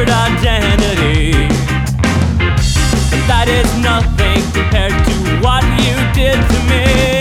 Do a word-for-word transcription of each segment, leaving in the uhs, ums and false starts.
third identity. But that is nothing compared to what you did to me.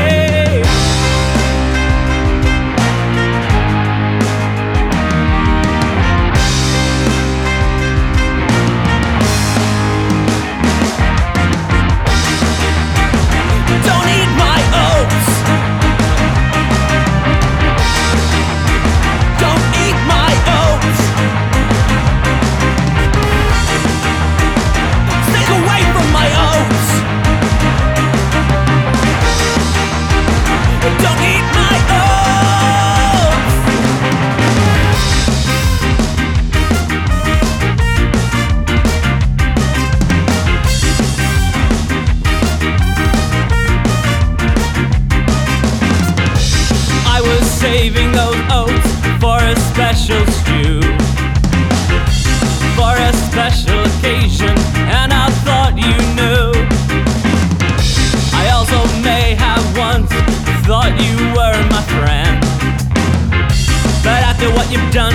Saving those oats for a special stew, for a special occasion, and I thought you knew. I also may have once thought you were my friend, but after what you've done